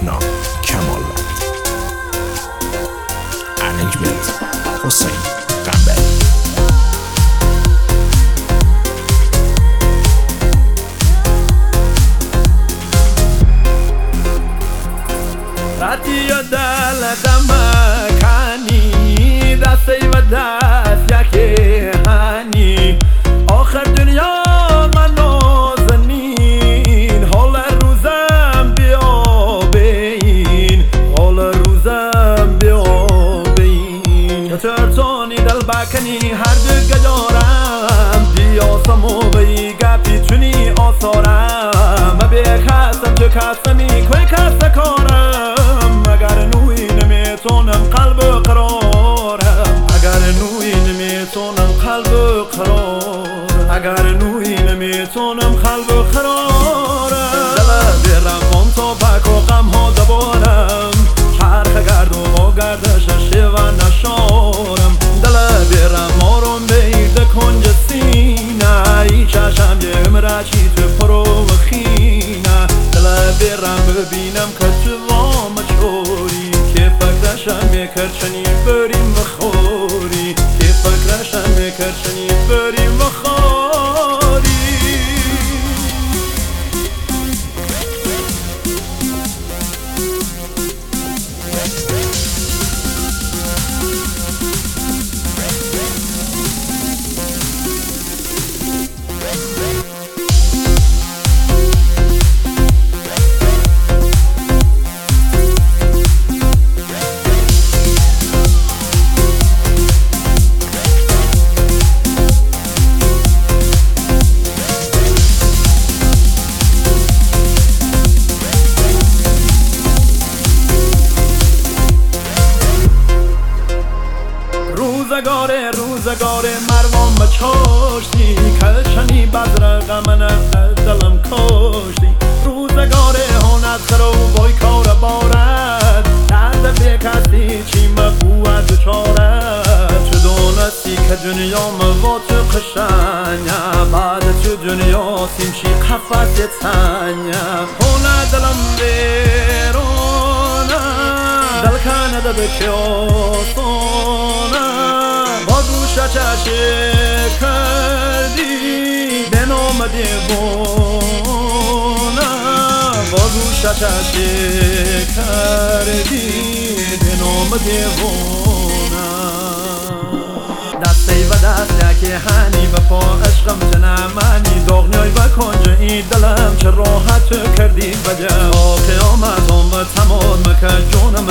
تکنام کمال انجمنت حسین قنبری راتی و دل دمکانی دستی و دست یکی هنی آخر دنیا من نازنین حال روزم بیا بین حال روزم بیا بین ترتانی دل بکنی هر دگه دارم دیاسمو بی گپی چونی آثارم به کسم تو کسمی کوی کس کارم اگر نوی نمیتونم قلب قرارم اگر نوی نمیتونم قلب قرار اگر نوی نمیتونم قلب قرارم دل برم تا بک و غم ها دبارم چرخ گرد و گردش شیوه نشارم دل برم آروم بیرد کنج سینه ای چشم یه مرچی تو پرو و خینه دل برم ببینم که تو وام چوری که فکرشم میکرد چنین بریم بخوری که فکرشم میکرد چنین بریم بخوری روزگار مروان بچاشتی کلشنی بدرق من دلم کاشتی روزگار هنت خرو بای کار بارد درد به کسی چی مقوت چارد چه دونستی که دنیا موات قشنگم بعد تو دنیا سیمشی قفت تنگم هنه دلم بیرونم دل کنده به کیاسونم چه کردی به نام دیوانم بازو چه کردی به نام دیوانم دستی و دست یکی هنی و پا عشقم جنمانی داغنیای و کنج این دلم چه راحت کردی بگه قیامت هم تمام که جونم